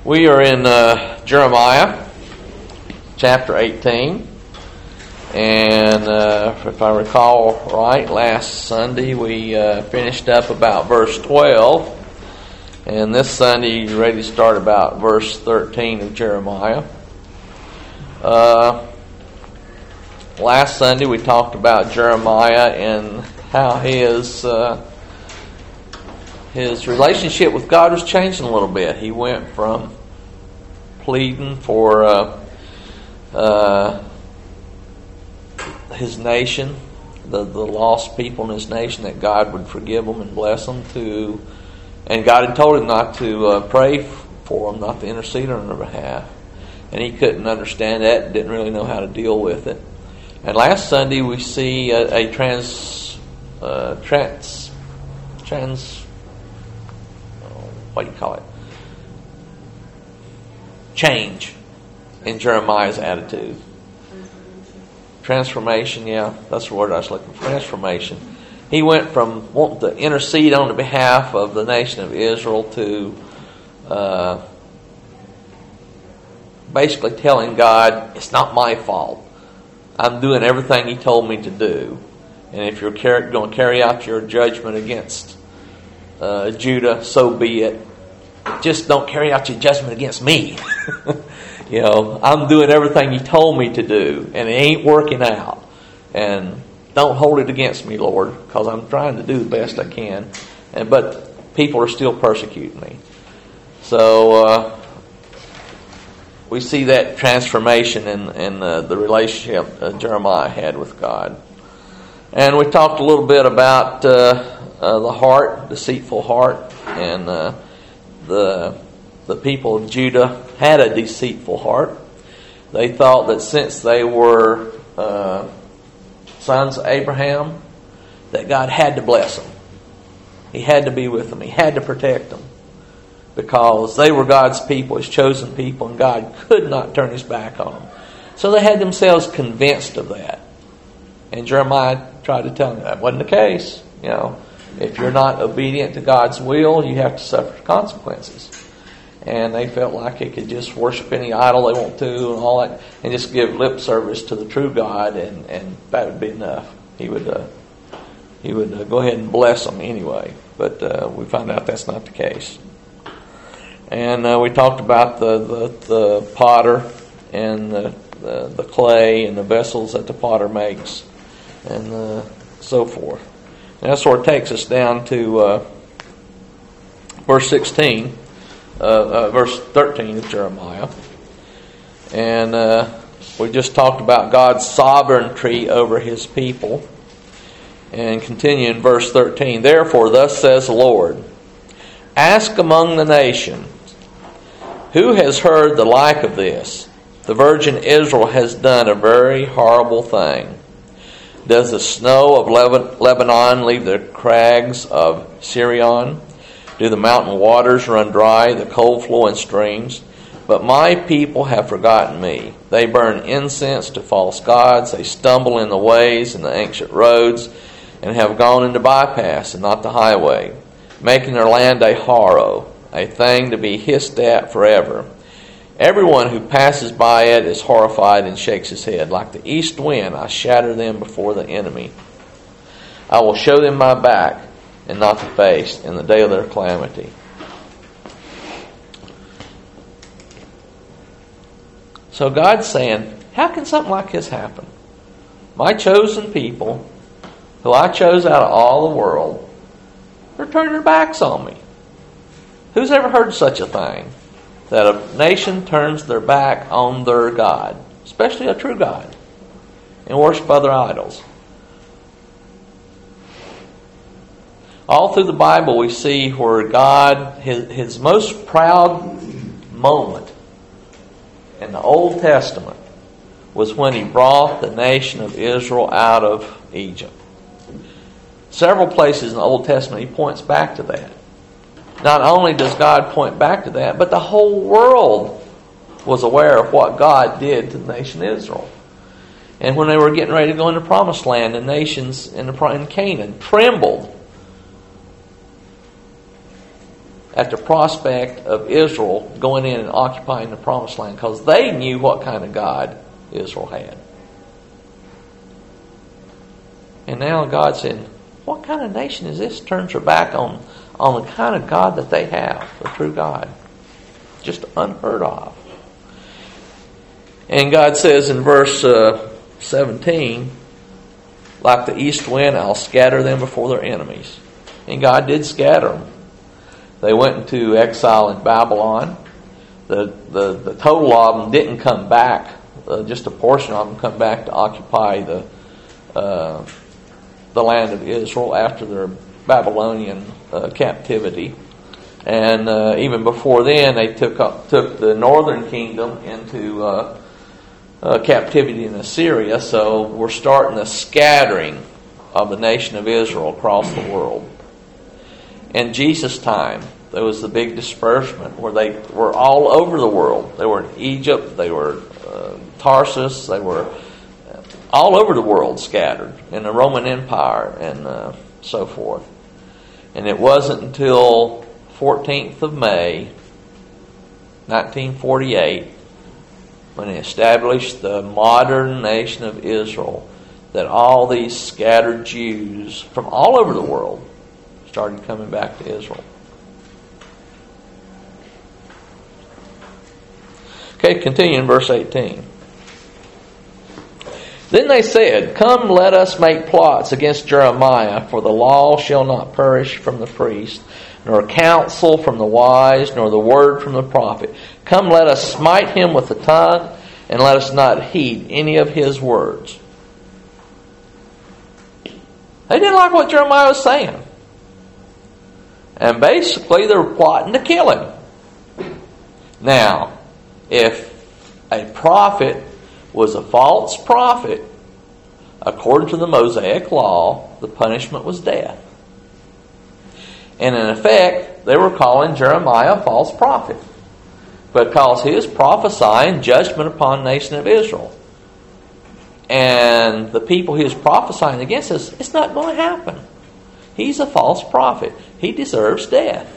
We are in Jeremiah chapter 18, and if I recall right, last Sunday we finished up about verse 12, and this Sunday you're ready to start about verse 13 of Jeremiah. Last Sunday we talked about Jeremiah and how his relationship with God was changing a little bit. He went from pleading for his nation, the lost people in his nation, that God would forgive them and bless them, and God had told him not to pray for them, not to intercede on their behalf. And he couldn't understand that, didn't really know how to deal with it. And last Sunday we see a change in Jeremiah's attitude. Transformation, yeah, that's the word I was looking for. Transformation. He went from wanting to intercede on the behalf of the nation of Israel to basically telling God, it's not my fault. I'm doing everything He told me to do. And if you're going to carry out your judgment against Judah, so be it. Just don't carry out your judgment against me. I'm doing everything He told me to do, and it ain't working out. And don't hold it against me, Lord, because I'm trying to do the best I can. But people are still persecuting me. So we see that transformation in the relationship that Jeremiah had with God. And we talked a little bit about the heart, deceitful heart, and the people of Judah had a deceitful heart. They thought that since they were sons of Abraham, that God had to bless them. He had to be with them. He had to protect them, because they were God's people, His chosen people, and God could not turn His back on them. So they had themselves convinced of that. And Jeremiah tried to tell them that wasn't the case. If you're not obedient to God's will, you have to suffer consequences. And they felt like they could just worship any idol they want to and all that, and just give lip service to the true God, and that would be enough. He would go ahead and bless them anyway. But we found out that's not the case. And we talked about the potter and the clay and the vessels that the potter makes, and so forth. And that sort of takes us down to verse 13 of Jeremiah. And we just talked about God's sovereignty over His people. And continue in verse 13. Therefore, thus says the Lord, ask among the nations, who has heard the like of this? The virgin Israel has done a very horrible thing. Does the snow of Lebanon leave the crags of Sirion? Do the mountain waters run dry, the cold flow in streams? But my people have forgotten me. They burn incense to false gods. They stumble in the ways and the ancient roads, and have gone into bypass and not the highway, making their land a horror, a thing to be hissed at forever. Everyone who passes by it is horrified and shakes his head. Like the east wind, I shatter them before the enemy. I will show them my back and not the face in the day of their calamity. So God's saying, how can something like this happen? My chosen people, who I chose out of all the world, they're turning their backs on me. Who's ever heard such a thing? That a nation turns their back on their God, especially a true God, and worship other idols. All through the Bible we see where God, his most proud moment in the Old Testament was when He brought the nation of Israel out of Egypt. Several places in the Old Testament He points back to that. Not only does God point back to that, but the whole world was aware of what God did to the nation of Israel. And when they were getting ready to go into the Promised Land, the nations in Canaan trembled at the prospect of Israel going in and occupying the Promised Land, because they knew what kind of God Israel had. And now God said, what kind of nation is this? Turns her back on the kind of God that they have, the true God. Just unheard of. And God says in verse 17, like the east wind, I'll scatter them before their enemies. And God did scatter them. They went into exile in Babylon. The total of them didn't come back. Just a portion of them come back to occupy the land of Israel after their Babylonian captivity. And even before then, they took the northern kingdom into captivity in Assyria. So we're starting the scattering of the nation of Israel across the world. In Jesus' time, there was the big disbursement where they were all over the world. They were in Egypt, they were Tarsus, they were all over the world scattered in the Roman Empire and so forth. And it wasn't until 14th of May, 1948, when they established the modern nation of Israel, that all these scattered Jews from all over the world started coming back to Israel. Okay, continue in verse 18. Then they said, come, let us make plots against Jeremiah, for the law shall not perish from the priest, nor counsel from the wise, nor the word from the prophet. Come, let us smite him with the tongue, and let us not heed any of his words. They didn't like what Jeremiah was saying. And basically they were plotting to kill him. Now, if a prophet was a false prophet, according to the Mosaic law, the punishment was death. And in effect, they were calling Jeremiah a false prophet, because he is prophesying judgment upon the nation of Israel. And the people he is prophesying against us, it's not going to happen. He's a false prophet. He deserves death.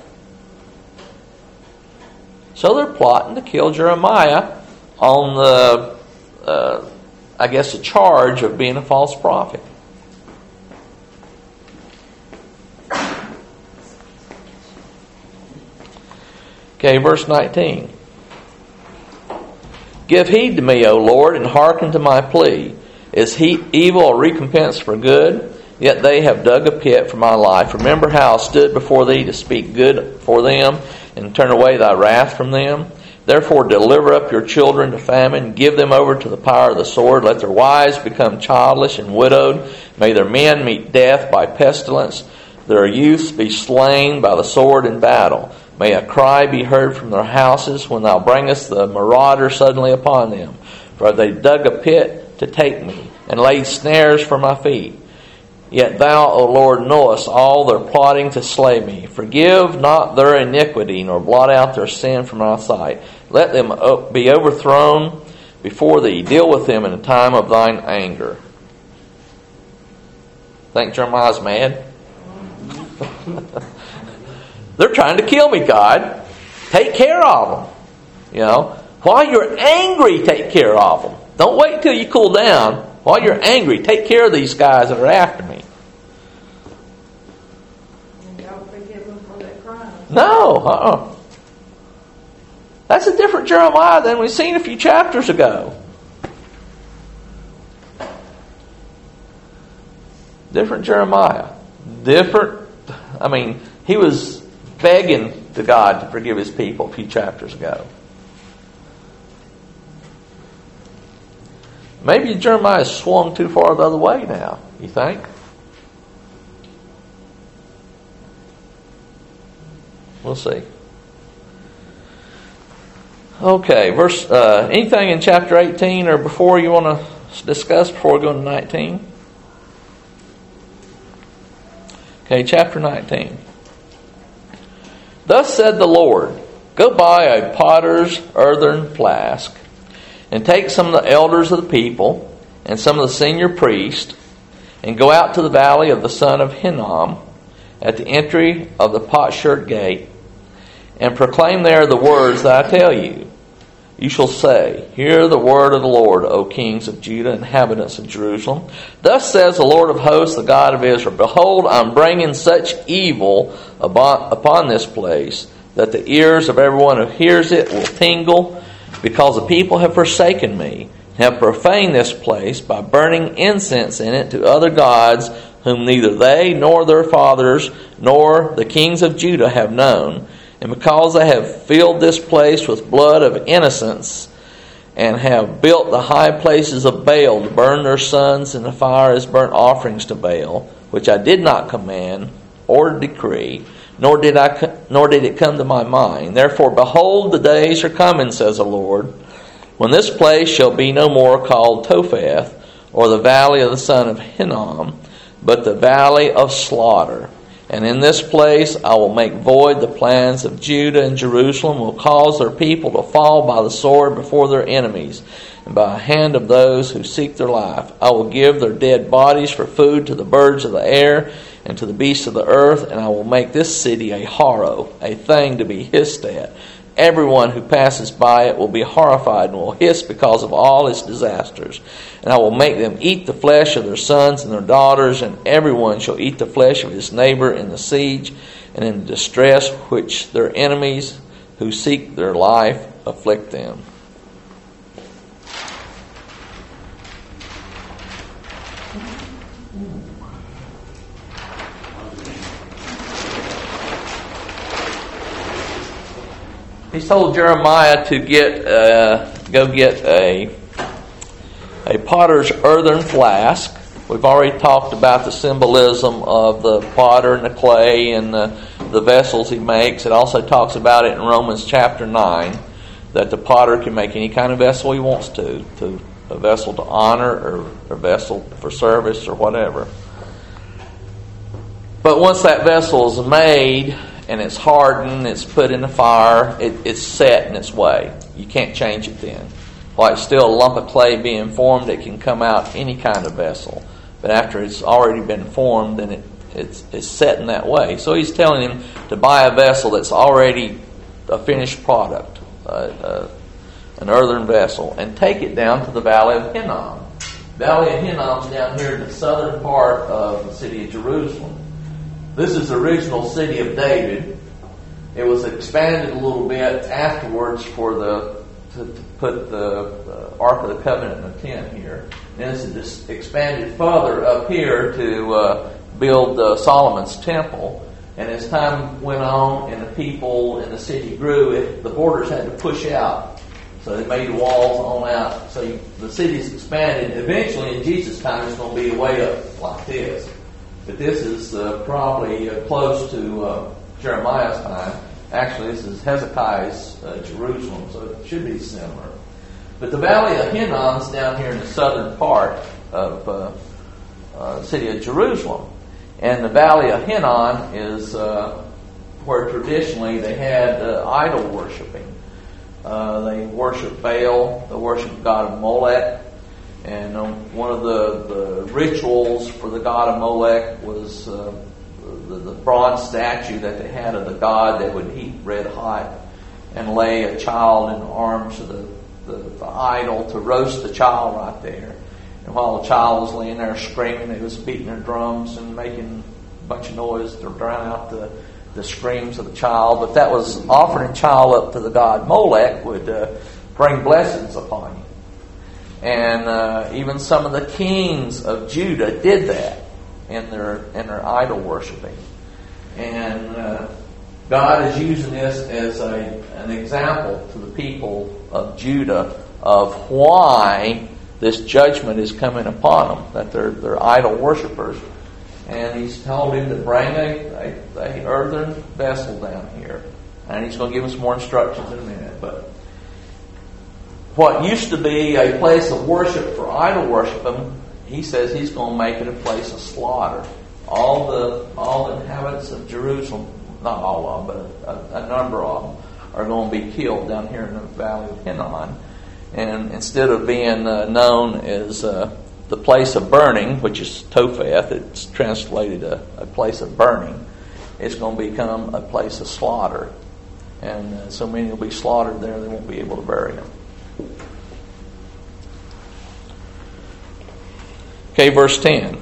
So they're plotting to kill Jeremiah on the the charge of being a false prophet. Okay, verse 19. Give heed to me, O Lord, and hearken to my plea. Is evil a recompense for good? Yet they have dug a pit for my life. Remember how I stood before thee to speak good for them, and turn away thy wrath from them. Therefore deliver up your children to famine, give them over to the power of the sword. Let their wives become childless and widowed. May their men meet death by pestilence, their youths be slain by the sword in battle. May a cry be heard from their houses when thou bringest the marauder suddenly upon them. For they dug a pit to take me, and laid snares for my feet. Yet thou, O Lord, knowest all their plotting to slay me. Forgive not their iniquity, nor blot out their sin from my sight. Let them be overthrown before thee. Deal with them in the time of thine anger. Think Jeremiah's mad? They're trying to kill me, God. Take care of them. While you're angry, take care of them. Don't wait until you cool down. While you're angry, take care of these guys that are after me. And don't forgive them for their crimes. No, That's a different Jeremiah than we've seen a few chapters ago. Different Jeremiah. He was begging to God to forgive his people a few chapters ago. Maybe Jeremiah swung too far the other way now, you think? We'll see. Okay, anything in chapter 18 or before you want to discuss before we go to 19? Okay, chapter 19. Thus said the Lord, go buy a potter's earthen flask, and take some of the elders of the people, and some of the senior priests, and go out to the valley of the son of Hinnom, at the entry of the potsherd gate, and proclaim there the words that I tell you. You shall say, Hear the word of the Lord, O kings of Judah, inhabitants of Jerusalem. Thus says the Lord of hosts, the God of Israel, Behold, I am bringing such evil upon this place, that the ears of everyone who hears it will tingle, because the people have forsaken me, have profaned this place by burning incense in it to other gods, whom neither they nor their fathers nor the kings of Judah have known. And because they have filled this place with blood of innocents, and have built the high places of Baal to burn their sons in the fire as burnt offerings to Baal, which I did not command or decree, nor did it come to my mind. Therefore, behold, the days are coming, says the Lord, when this place shall be no more called Topheth, or the valley of the son of Hinnom, but the valley of slaughter. And in this place I will make void the plans of Judah, and Jerusalem will cause their people to fall by the sword before their enemies, and by the hand of those who seek their life. I will give their dead bodies for food to the birds of the air and to the beasts of the earth, and I will make this city a horror, a thing to be hissed at. Everyone who passes by it will be horrified and will hiss because of all its disasters. And I will make them eat the flesh of their sons and their daughters, and everyone shall eat the flesh of his neighbor in the siege and in the distress which their enemies who seek their life afflict them. He's told Jeremiah to go get a potter's earthen flask. We've already talked about the symbolism of the potter and the clay and the vessels he makes. It also talks about it in Romans chapter 9, that the potter can make any kind of vessel he wants to a vessel to honor or a vessel for service or whatever. But once that vessel is made and it's hardened, it's put in the fire, it's set in its way. You can't change it then. While it's still a lump of clay being formed, it can come out any kind of vessel. But after it's already been formed, then it's set in that way. So he's telling him to buy a vessel that's already a finished product, an earthen vessel, and take it down to the Valley of Hinnom. Valley of Hinnom is down here in the southern part of the city of Jerusalem. This is the original city of David. It was expanded a little bit afterwards to put the Ark of the Covenant in the tent here. Then it's expanded further up here to build Solomon's temple. And as time went on and the people in the city grew, the borders had to push out. So they made the walls on out. So the city's expanded. Eventually, in Jesus' time, it's going to be way up like this. But this is probably close to Jeremiah's time. Actually, this is Hezekiah's Jerusalem, so it should be similar. But the Valley of Hinnom is down here in the southern part of the city of Jerusalem. And the Valley of Hinnom is where traditionally they had idol worshiping. They worshiped Baal, they worshiped the god of Molech. And one of the rituals for the god of Molech was the bronze statue that they had of the god. They would heat red hot and lay a child in the arms of the idol to roast the child right there. And while the child was laying there screaming, they was beating their drums and making a bunch of noise to drown out the screams of the child. But that was offering a child up to the god Molech would bring blessings upon you. And even some of the kings of Judah did that in their idol worshiping. And God is using this as an example to the people of Judah of why this judgment is coming upon them, that they're idol worshipers. And He's told him to bring a earthen vessel down here. And He's going to give us more instructions in a minute. But what used to be a place of worship for idol worshiping, He says He's going to make it a place of slaughter. All the inhabitants of Jerusalem, not all of them, but a number of them, are going to be killed down here in the Valley of Hinnom. And instead of being known as the place of burning, which is Topheth, it's translated a place of burning, it's going to become a place of slaughter. And so many will be slaughtered there, they won't be able to bury them. Okay, verse 10.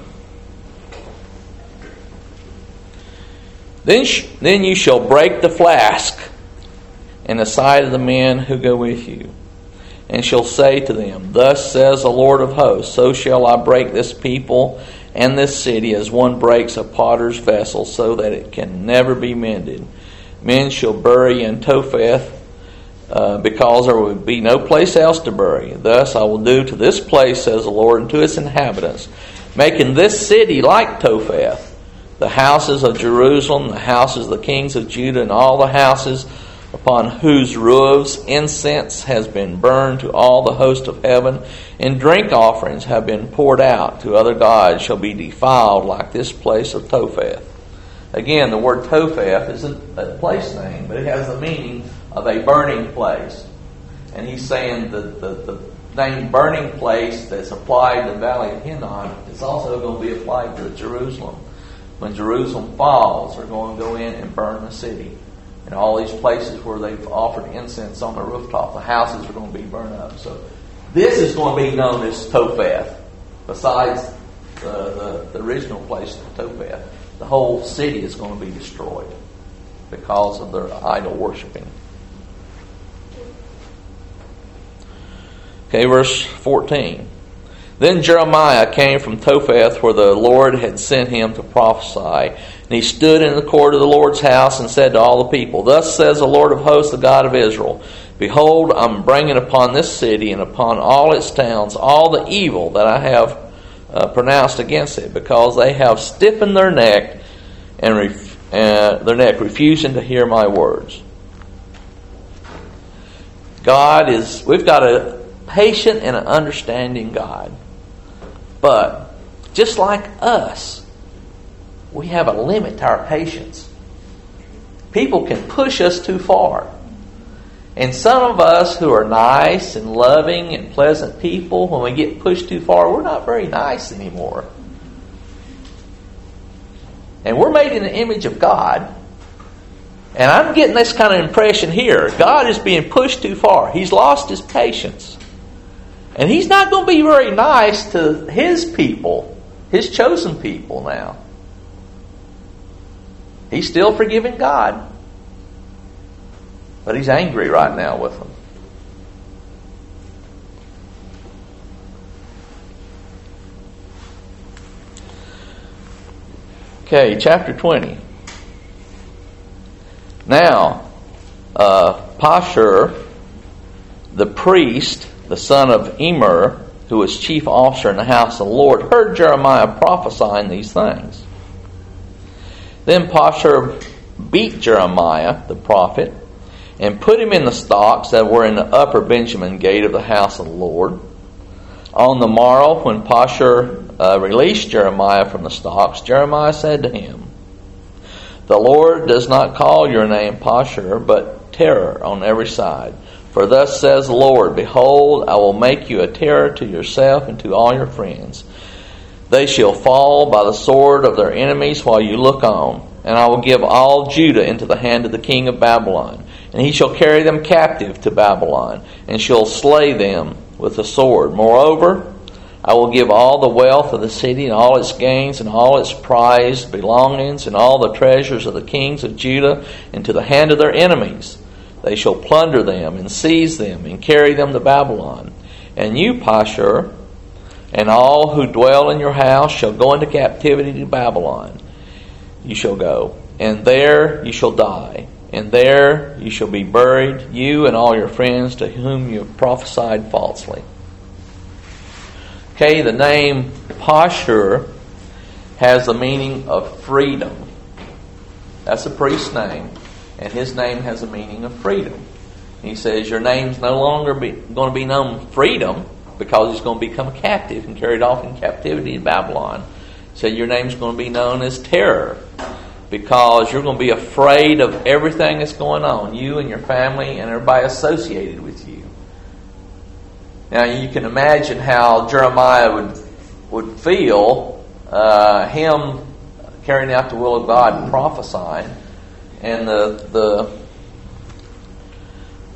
Then you shall break the flask in the sight of the men who go with you, and shall say to them, Thus says the Lord of hosts, so shall I break this people and this city as one breaks a potter's vessel, so that it can never be mended. Men shall bury in Topheth, because there will be no place else to bury. Thus I will do to this place, says the Lord, and to its inhabitants, making this city like Topheth, the houses of Jerusalem, the houses of the kings of Judah, and all the houses upon whose roofs incense has been burned to all the host of heaven, and drink offerings have been poured out to other gods, shall be defiled like this place of Topheth. Again, the word Topheth isn't a place name, but it has the meaning of a burning place. And he's saying that the name burning place that's applied to the Valley of Hinnom is also going to be applied to Jerusalem. When Jerusalem falls, they're going to go in and burn the city. And all these places where they've offered incense on the rooftop, the houses are going to be burned up. So this is going to be known as Topheth. Besides the original place, Topheth, the whole city is going to be destroyed because of their idol worshiping. Okay, verse 14. Then Jeremiah came from Topheth, where the Lord had sent him to prophesy. And he stood in the court of the Lord's house and said to all the people, Thus says the Lord of hosts, the God of Israel, Behold, I'm bringing upon this city and upon all its towns all the evil that I have pronounced against it, because they have stiffened their neck, refusing to hear my words. We've got a patient and an understanding God. But just like us, we have a limit to our patience. People can push us too far. And some of us who are nice and loving and pleasant people, when we get pushed too far, we're not very nice anymore. And we're made in the image of God. And I'm getting this kind of impression here. God is being pushed too far. He's lost his patience. And he's not going to be very nice to his people, his chosen people now. He's still forgiving God. But he's angry right now with them. Okay, chapter 20. Now, Pashur, the priest, the son of Immer, who was chief officer in the house of the Lord, heard Jeremiah prophesying these things. Then Pashur beat Jeremiah, the prophet, and put him in the stocks that were in the upper Benjamin gate of the house of the Lord. On the morrow, when Pashur released Jeremiah from the stocks, Jeremiah said to him, The Lord does not call your name Pashur, but terror on every side. For thus says the Lord, Behold, I will make you a terror to yourself and to all your friends. They shall fall by the sword of their enemies while you look on. And I will give all Judah into the hand of the king of Babylon. And he shall carry them captive to Babylon, and shall slay them with the sword. Moreover, I will give all the wealth of the city, and all its gains, and all its prized belongings, and all the treasures of the kings of Judah into the hand of their enemies. They shall plunder them, and seize them, and carry them to Babylon. And you, Pashur, and all who dwell in your house shall go into captivity to Babylon. You shall go, and there you shall die, and there you shall be buried, you and all your friends to whom you have prophesied falsely. Okay, the name Pashur has the meaning of freedom. That's a priest's name, and his name has a meaning of freedom. He says your name's no longer going to be known freedom, because he's going to become captive and carried off in captivity in Babylon. He said your name's going to be known as terror, because you're going to be afraid of everything that's going on, you and your family and everybody associated with you. Now you can imagine how Jeremiah would feel, him carrying out the will of God and prophesying, and the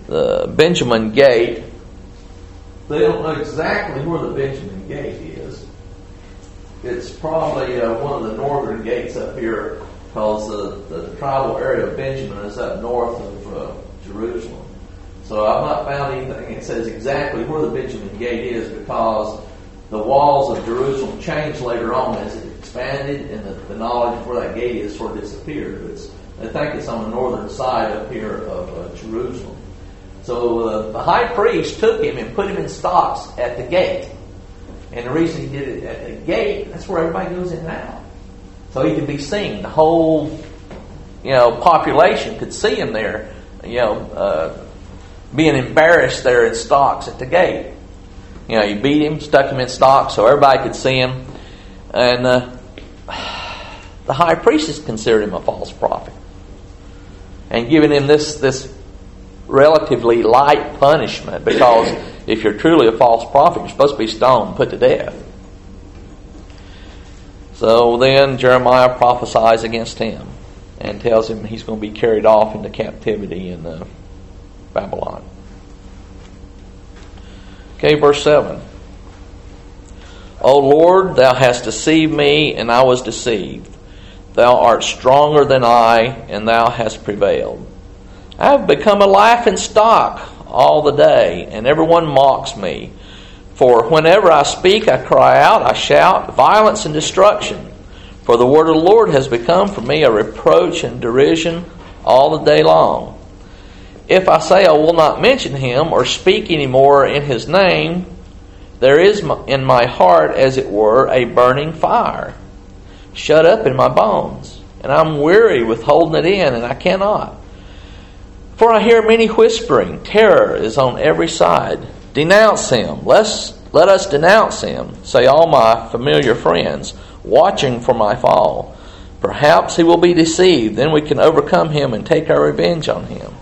the Benjamin Gate. They don't know exactly where the Benjamin Gate is. It's probably one of the northern gates up here, because the tribal area of Benjamin is up north of Jerusalem. So I've not found anything that says exactly where the Benjamin Gate is, because the walls of Jerusalem changed later on as it expanded, and the knowledge of where that gate is sort of disappeared. I think it's on the northern side up here of Jerusalem. So the high priest took him and put him in stocks at the gate. And the reason he did it at the gate, that's where everybody goes in and out. So he could be seen. The whole, population could see him there, being embarrassed there in stocks at the gate. He beat him, stuck him in stocks so everybody could see him. And the high priest considered him a false prophet, and giving him this relatively light punishment, because if you're truly a false prophet, you're supposed to be stoned, put to death. So then Jeremiah prophesies against him and tells him he's going to be carried off into captivity in Babylon. Okay, verse 7. O Lord, thou hast deceived me, and I was deceived. Thou art stronger than I, and thou hast prevailed. I have become a laughing stock all the day, and everyone mocks me. For whenever I speak, I cry out, I shout, violence and destruction. For the word of the Lord has become for me a reproach and derision all the day long. If I say I will not mention him or speak any more in his name, there is in my heart, as it were, a burning fire, shut up in my bones. And I'm weary with holding it in, and I cannot. For I hear many whispering, terror is on every side. Denounce him, let us denounce him, say all my familiar friends, watching for my fall. Perhaps he will be deceived, then we can overcome him and take our revenge on him.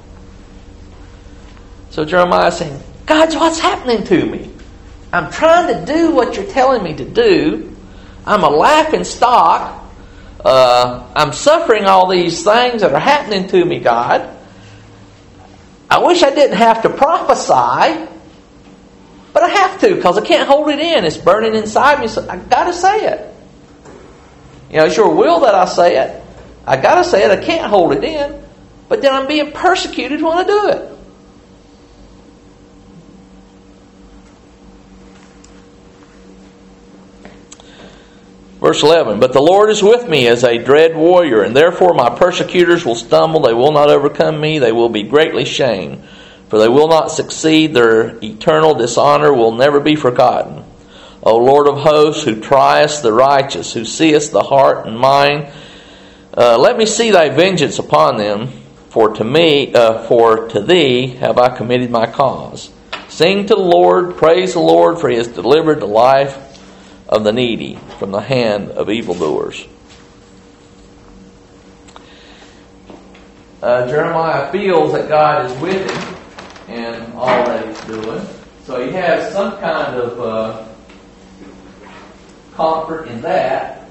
So Jeremiah is saying, God, what's happening to me? I'm trying to do what you're telling me to do. I'm a laughing stock. I'm suffering all these things that are happening to me, God. I wish I didn't have to prophesy, but I have to, because I can't hold it in. It's burning inside me, so I've got to say it. It's your will that I say it. I got to say it. I can't hold it in, but then I'm being persecuted when I do it. Verse 11, but the Lord is with me as a dread warrior, and therefore my persecutors will stumble. They will not overcome me. They will be greatly shamed, for they will not succeed. Their eternal dishonor will never be forgotten. O Lord of hosts, who triest the righteous, who seest the heart and mind, let me see thy vengeance upon them, for to thee have I committed my cause. Sing to the Lord, praise the Lord, for he has delivered the life of the needy from the hand of evildoers. Jeremiah feels that God is with him in all that he's doing. So he has some kind of comfort in that.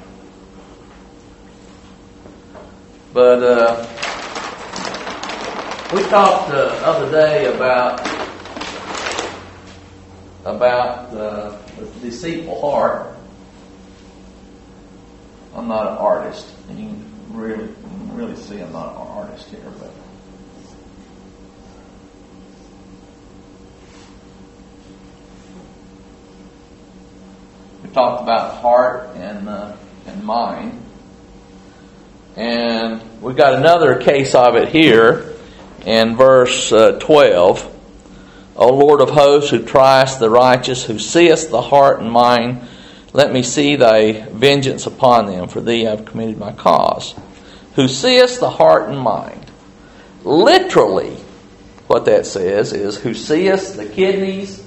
But we talked the other day about the deceitful heart. I'm not an artist, and you can really see I'm not an artist here, but we talked about heart and mind, and we got another case of it here in verse 12. O Lord of hosts, who triest the righteous, who seest the heart and mind, let me see thy vengeance upon them, for thee I have committed my cause. Who seest the heart and mind. Literally, what that says is, who seest the kidneys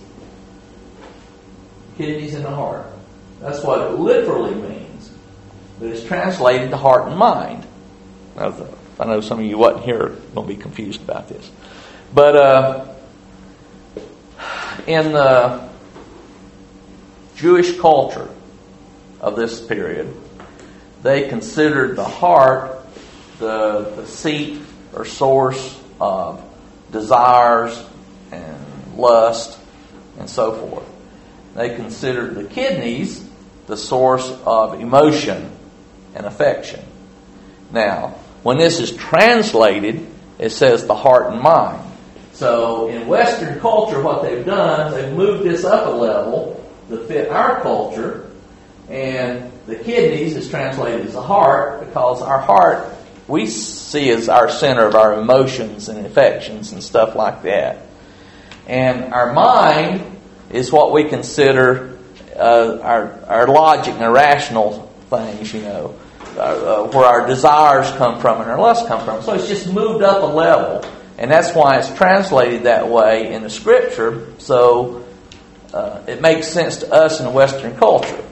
in the heart. That's what it literally means. But it's translated to heart and mind. I know some of you wasn't here going to be confused about this. But in the Jewish culture of this period, they considered the heart the seat or source of desires lust, and so forth. They considered the kidneys the source of emotion and affection. Now, when this is translated, it says the heart and mind. So in Western culture, what they've done, they've moved this up a level to fit our culture, and the kidneys is translated as the heart, because our heart we see as our center of our emotions and affections and stuff like that. And our mind is what we consider our logic and our rational things, where our desires come from and our lusts come from. So it's just moved up a level, and that's why it's translated that way in the Scripture. So it makes sense to us in the Western culture.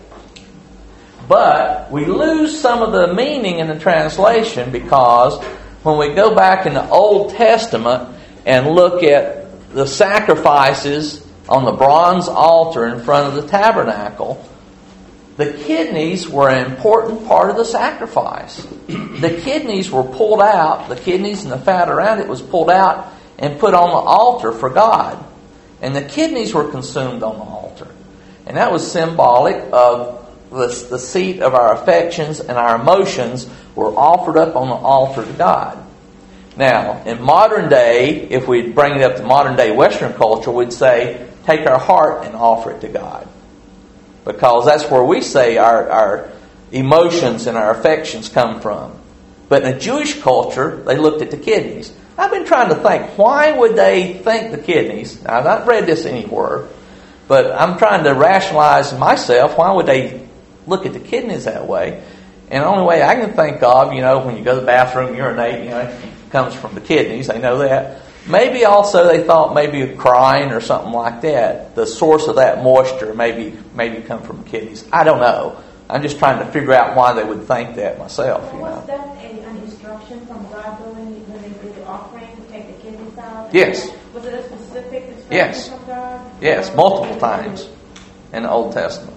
But we lose some of the meaning in the translation, because when we go back in the Old Testament and look at the sacrifices on the bronze altar in front of the tabernacle, the kidneys were an important part of the sacrifice. The kidneys were pulled out, the kidneys and the fat around it was pulled out and put on the altar for God. And the kidneys were consumed on the altar. And that was symbolic of the seat of our affections and our emotions were offered up on the altar to God. Now, in modern day, if we bring it up to modern day Western culture, we'd say, take our heart and offer it to God. Because that's where we say our emotions and our affections come from. But in a Jewish culture, they looked at the kidneys. I've been trying to think, why would they think the kidneys? Now, I've not read this anywhere, but I'm trying to rationalize myself, why would they look at the kidneys that way? And the only way I can think of, when you go to the bathroom, urinate, it comes from the kidneys. They know that. Maybe also they thought maybe crying or something like that. The source of that moisture maybe come from the kidneys. I don't know. I'm just trying to figure out why they would think that myself. Was that an instruction from God when they did the offering to take the kidneys out? Yes. Was it a specific instruction from God? Yes, multiple times in the Old Testament.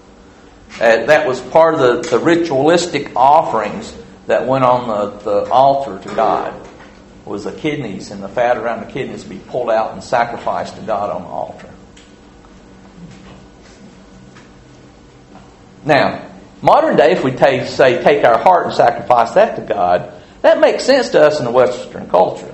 That was part of the ritualistic offerings that went on the altar to God. Was the kidneys and the fat around the kidneys be pulled out and sacrificed to God on the altar. Now, modern day, if we take our heart and sacrifice that to God, that makes sense to us in the Western culture.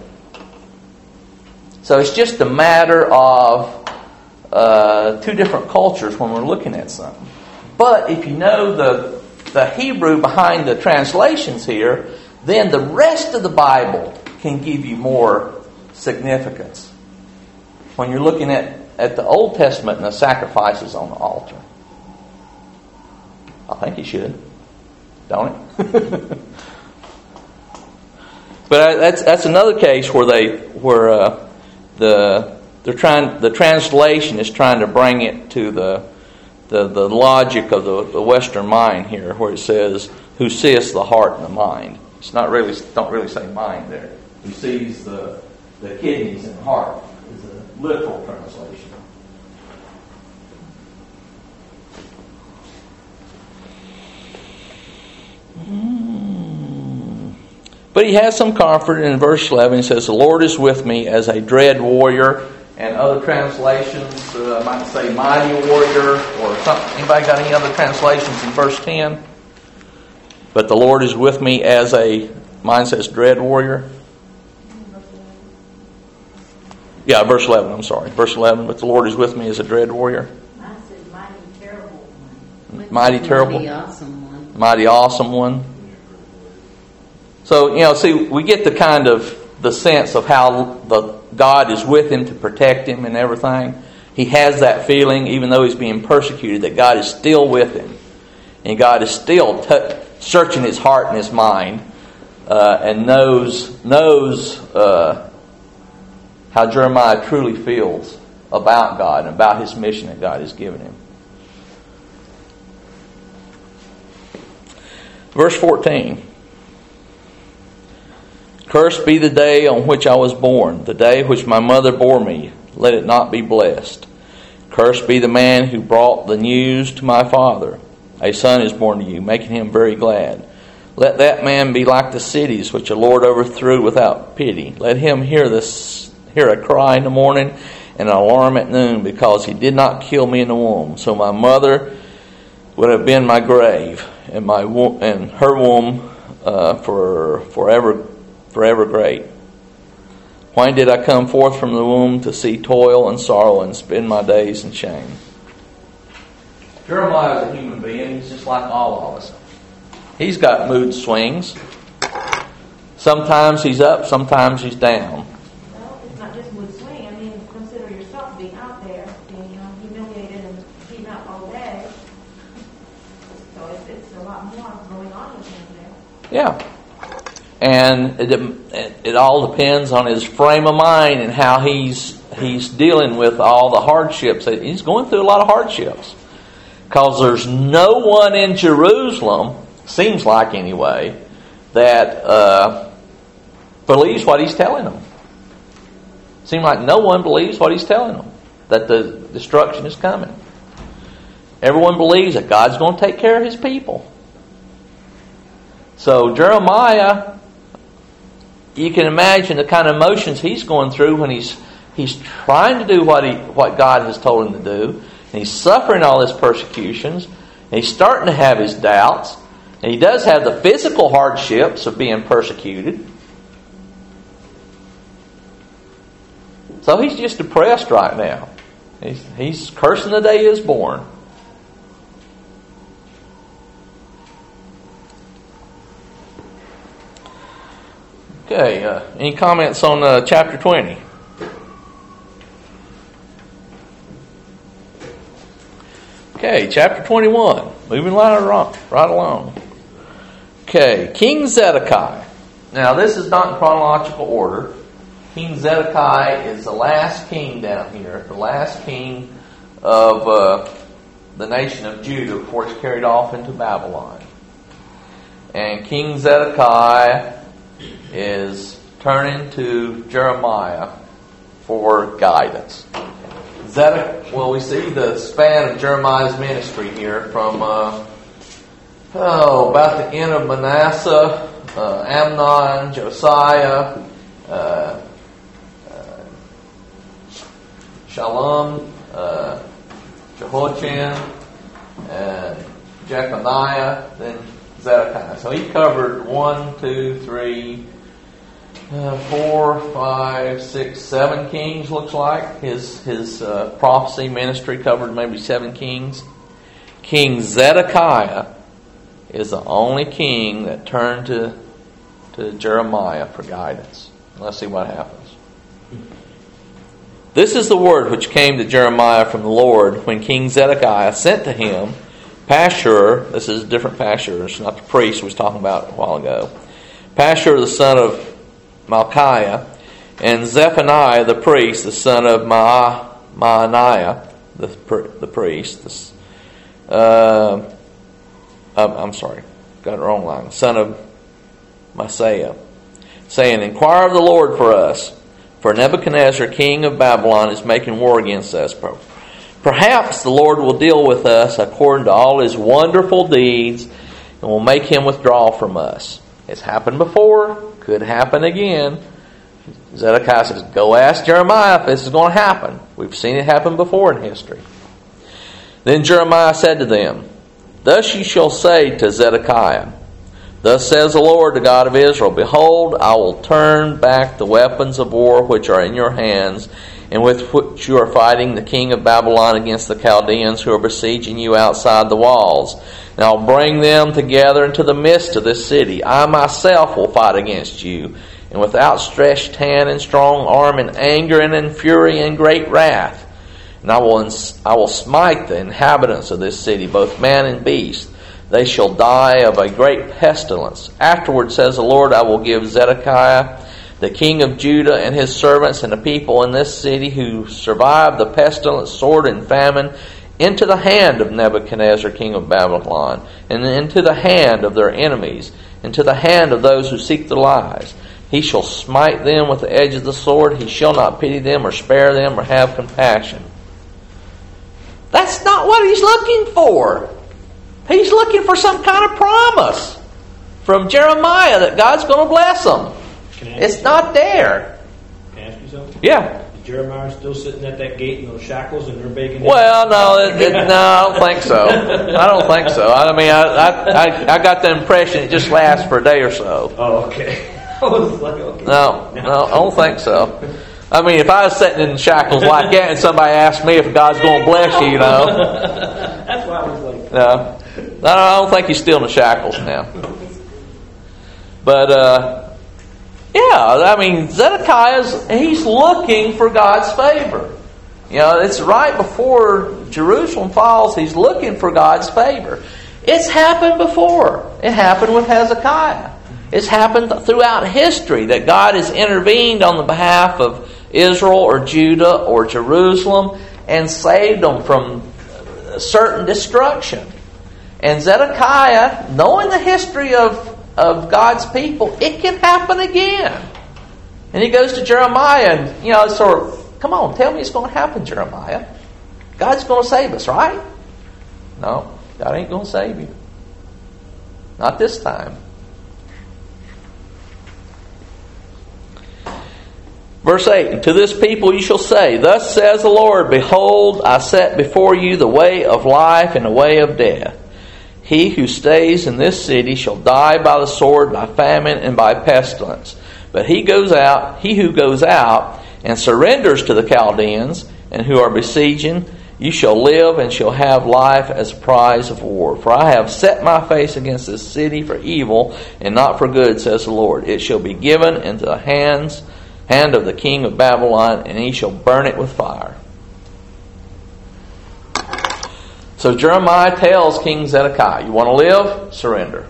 So it's just a matter of two different cultures when we're looking at something. But if you know the Hebrew behind the translations here, then the rest of the Bible can give you more significance when you're looking at the Old Testament and the sacrifices on the altar. I think you should, don't it? But that's another case where the translation is trying to bring it to the logic of the Western mind here, where it says, "Who seeth the heart and the mind." It's don't really say mind there. Who sees the kidneys and the heart is a literal translation. But he has some comfort in verse 11. He says, "The Lord is with me as a dread warrior." And other translations might say mighty warrior or something. Anybody got any other translations in verse 10? But the Lord is with me as mine says dread warrior. Yeah, verse 11, I'm sorry. Verse 11, but the Lord is with me as a dread warrior. Mine says mighty terrible one. Mighty terrible. Mighty awesome one. Mighty awesome one. So, see, we get the sense of how God is with him to protect him and everything. He has that feeling, even though he's being persecuted, that God is still with him. And God is still searching his heart and his mind and knows how Jeremiah truly feels about God and about his mission that God has given him. Verse 14. "Cursed be the day on which I was born, the day which my mother bore me. Let it not be blessed. Cursed be the man who brought the news to my father. A son is born to you, making him very glad. Let that man be like the cities which the Lord overthrew without pity. Let him hear a cry in the morning and an alarm at noon, because he did not kill me in the womb. So my mother would have been my grave, and her womb for forever great. Why did I come forth from the womb to see toil and sorrow and spend my days in shame? Jeremiah is a human being. He's just like all of us. He's got mood swings. Sometimes he's up, sometimes he's down. Well, it's not just mood swing. I mean, consider yourself being out there, being humiliated and beaten up all day. So it's a lot more going on with him there. Yeah. And it all depends on his frame of mind and how he's dealing with all the hardships. He's going through a lot of hardships. Because there's no one in Jerusalem, seems like anyway, that believes what he's telling them. Seems like no one believes what he's telling them, that the destruction is coming. Everyone believes that God's going to take care of his people. So Jeremiah, you can imagine the kind of emotions he's going through when he's trying to do what God has told him to do, and he's suffering all his persecutions, and he's starting to have his doubts, and he does have the physical hardships of being persecuted. So he's just depressed right now. He's cursing the day he was born. Okay, any comments on chapter 20? Okay, chapter 21. Moving right along. Okay, King Zedekiah. Now, this is not in chronological order. King Zedekiah is the last king down here, the last king of the nation of Judah before it's carried off into Babylon. And King Zedekiah is turning to Jeremiah for guidance. We see the span of Jeremiah's ministry here from about the end of Manasseh, Amnon, Josiah, Shalom, Jehoiachin, and Jeconiah, then Zedekiah. So he covered 1, 2, 3, 4, 5, 6, 7 kings, looks like. His prophecy ministry covered maybe 7 kings. King Zedekiah is the only king that turned to Jeremiah for guidance. Let's see what happens. This is the word which came to Jeremiah from the Lord when King Zedekiah sent to him Pashur. This is a different Pashur. It's not the priest we was talking about a while ago. Pashur, the son of Malchiah, and Zephaniah, the priest, the son of Maaniah, the priest. I'm sorry, got it wrong line. Son of Maaseiah, saying, "Inquire of the Lord for us, for Nebuchadnezzar, king of Babylon, is making war against us. Perhaps the Lord will deal with us according to all his wonderful deeds, and will make him withdraw from us." It's happened before, could happen again. Zedekiah says, go ask Jeremiah if this is going to happen. We've seen it happen before in history. Then Jeremiah said to them, "Thus you shall say to Zedekiah, Thus says the Lord, the God of Israel, Behold, I will turn back the weapons of war which are in your hands, and with which you are fighting the king of Babylon against the Chaldeans who are besieging you outside the walls. And I'll bring them together into the midst of this city. I myself will fight against you, and with outstretched hand and strong arm, and anger and in fury and great wrath. And I will smite the inhabitants of this city, both man and beast. They shall die of a great pestilence. Afterward, says the Lord, I will give Zedekiah, the king of Judah, and his servants and the people in this city who survived the pestilence, sword, and famine, into the hand of Nebuchadnezzar, king of Babylon, and into the hand of their enemies, into the hand of those who seek their lives. He shall smite them with the edge of the sword. He shall not pity them or spare them or have compassion." That's not what he's looking for. He's looking for some kind of promise from Jeremiah that God's going to bless them. It's not there. Can I ask you something? Yeah. Jeremiah still sitting at that gate in those shackles and they're begging him? Well, no, no, I don't think so. I don't think so. I mean, I got the impression it just lasts for a day or so. Oh, okay. I was like, okay. No, I don't think so. I mean, if I was sitting in shackles like that and somebody asked me if God's going to bless you, That's why I was like... No, I don't think he's still in the shackles now. But, I mean, Zedekiah, he's looking for God's favor. It's right before Jerusalem falls, he's looking for God's favor. It's happened before. It happened with Hezekiah. It's happened throughout history that God has intervened on the behalf of Israel or Judah or Jerusalem and saved them from certain destruction. And Zedekiah, knowing the history of God's people, it can happen again. And he goes to Jeremiah and, sort of, come on, tell me it's going to happen, Jeremiah. God's going to save us, right? No, God ain't going to save you. Not this time. Verse 8, and to this people you shall say, thus says the Lord, behold, I set before you the way of life and the way of death. He who stays in this city shall die by the sword, by famine, and by pestilence. But he who goes out and surrenders to the Chaldeans, and who are besieging, you shall live and shall have life as a prize of war. For I have set my face against this city for evil, and not for good, says the Lord. It shall be given into the hand of the king of Babylon, and he shall burn it with fire. So Jeremiah tells King Zedekiah, you want to live? Surrender.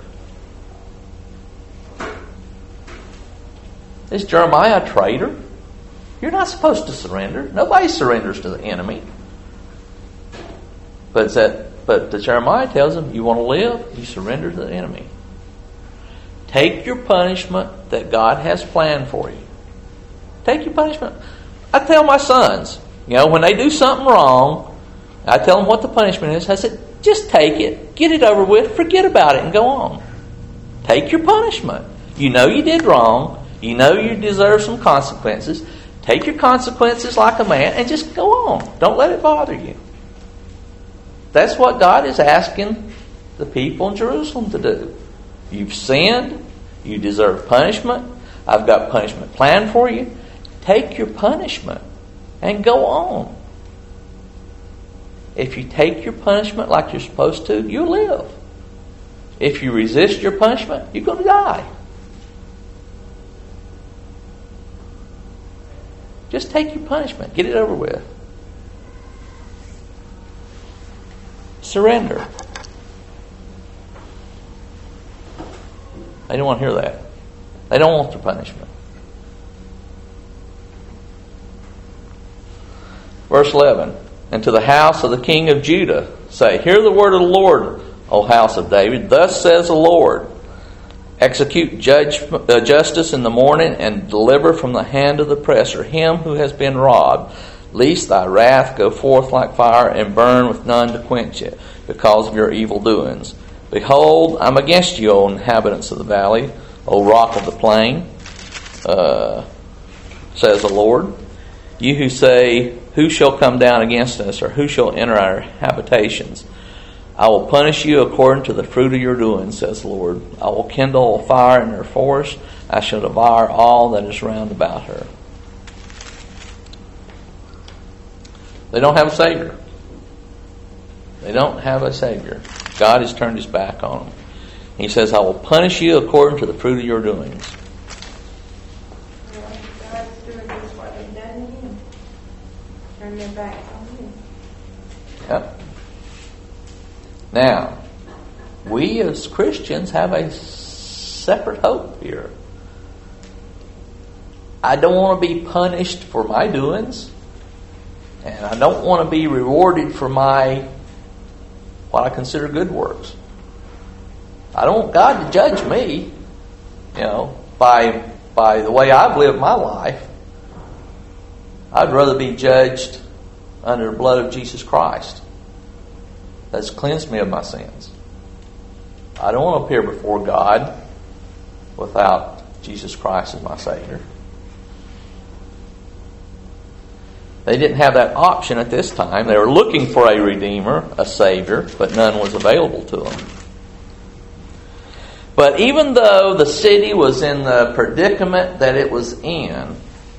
Is Jeremiah a traitor? You're not supposed to surrender. Nobody surrenders to the enemy. But Jeremiah tells him, you want to live? You surrender to the enemy. Take your punishment that God has planned for you. Take your punishment. I tell my sons, when they do something wrong, I tell them what the punishment is. I said, just take it, get it over with, forget about it, and go on. Take your punishment. You know you did wrong. You know you deserve some consequences. Take your consequences like a man and just go on. Don't let it bother you. That's what God is asking the people in Jerusalem to do. You've sinned. You deserve punishment. I've got punishment planned for you. Take your punishment and go on. If you take your punishment like you're supposed to, you'll live. If you resist your punishment, you're going to die. Just take your punishment. Get it over with. Surrender. They don't want to hear that. They don't want their punishment. Verse 11, and to the house of the king of Judah say, hear the word of the Lord, O house of David. Thus says the Lord, execute justice in the morning and deliver from the hand of the oppressor him who has been robbed, lest thy wrath go forth like fire and burn with none to quench it, because of your evil doings. Behold, I'm against you, O inhabitants of the valley, O rock of the plain, says the Lord. You who say, who shall come down against us, or who shall enter our habitations? I will punish you according to the fruit of your doings, says the Lord. I will kindle a fire in her forest. I shall devour all that is round about her. They don't have a Savior. They don't have a Savior. God has turned his back on them. He says, I will punish you according to the fruit of your doings. God's doing just what they've done to him. Turn their backs on him. Yep. Now, we as Christians have a separate hope here. I don't want to be punished for my doings, and I don't want to be rewarded for my what I consider good works. I don't want God to judge me, by the way I've lived my life. I'd rather be judged under the blood of Jesus Christ that's cleansed me of my sins. I don't want to appear before God without Jesus Christ as my Savior. They didn't have that option at this time. They were looking for a Redeemer, a Savior, but none was available to them. But even though the city was in the predicament that it was in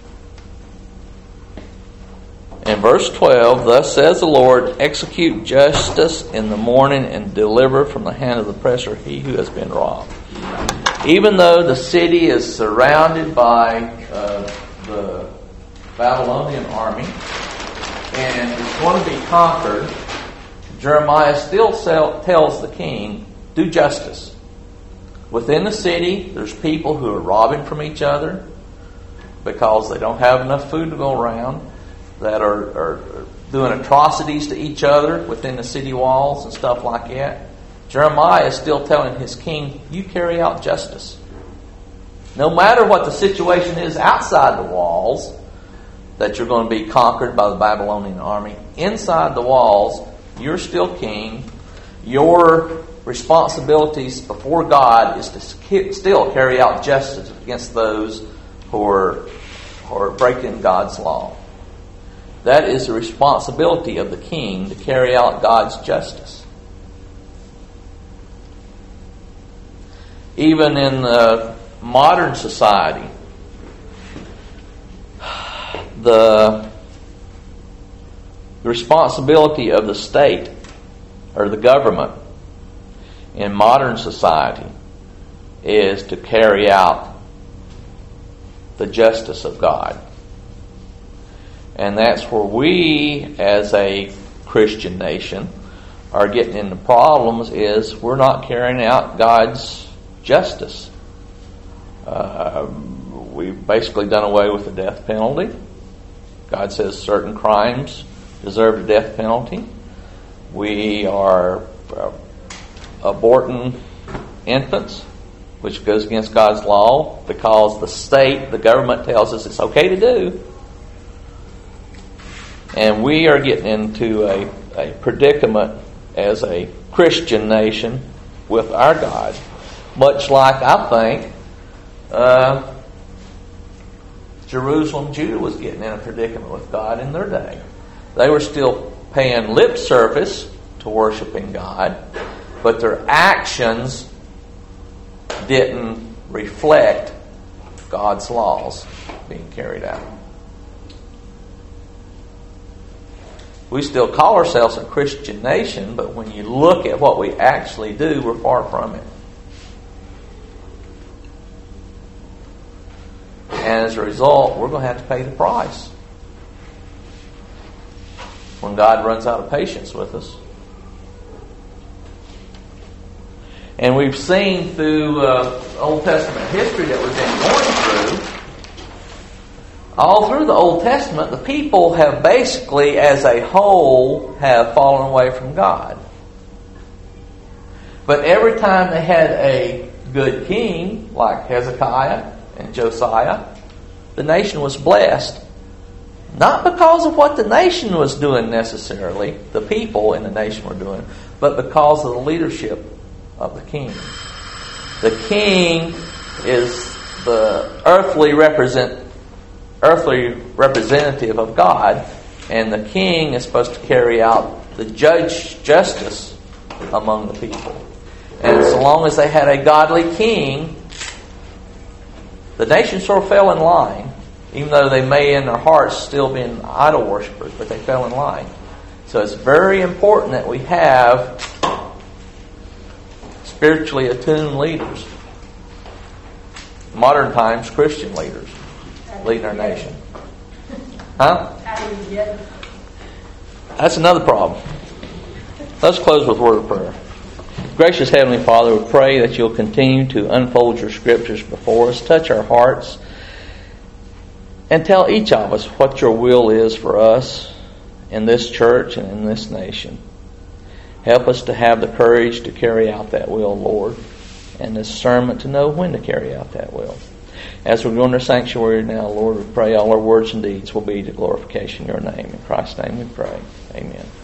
verse 12, thus says the Lord, execute justice in the morning and deliver from the hand of the oppressor he who has been robbed. Even though the city is surrounded by the Babylonian army and it's going to be conquered, Jeremiah still tells the king, do justice. Within the city, there's people who are robbing from each other because they don't have enough food to go around, that are doing atrocities to each other within the city walls and stuff like that. Jeremiah is still telling his king, you carry out justice. No matter what the situation is outside the walls, that you're going to be conquered by the Babylonian army, inside the walls, you're still king. Your responsibilities before God is to still carry out justice against those who are breaking God's law. That is the responsibility of the king, to carry out God's justice. Even in modern society, the responsibility of the state or the government in modern society is to carry out the justice of God. And that's where we, as a Christian nation, are getting into problems, is we're not carrying out God's justice. We've basically done away with the death penalty. God says certain crimes deserve the death penalty. We are aborting infants, which goes against God's law, because the state, the government tells us it's okay to do. And we are getting into a predicament as a Christian nation with our God. Much like, I think, Jerusalem, Judah was getting in a predicament with God in their day. They were still paying lip service to worshiping God, but their actions didn't reflect God's laws being carried out. We still call ourselves a Christian nation, but when you look at what we actually do, we're far from it. And as a result, we're going to have to pay the price when God runs out of patience with us. And we've seen through Old Testament history that we've been going through, all through the Old Testament, the people have basically, as a whole, have fallen away from God. But every time they had a good king, like Hezekiah and Josiah, the nation was blessed. Not because of what the nation was doing necessarily, the people in the nation were doing, but because of the leadership of the king. The king is the earthly representative of God, and the king is supposed to carry out the justice among the people. And so long as they had a godly king, the nation sort of fell in line, even though they may in their hearts still been idol worshippers, but they fell in line. So it's very important that we have spiritually attuned leaders. Modern times, Christian leaders leading our nation. Huh? How do you get it? That's another problem. Let's close with a word of prayer. Gracious Heavenly Father, we pray that you'll continue to unfold your scriptures before us, touch our hearts, and tell each of us what your will is for us in this church and in this nation. Help us to have the courage to carry out that will, Lord, and discernment to know when to carry out that will. As we go into our sanctuary now, Lord, we pray all our words and deeds will be to glorification of your name. In Christ's name we pray. Amen.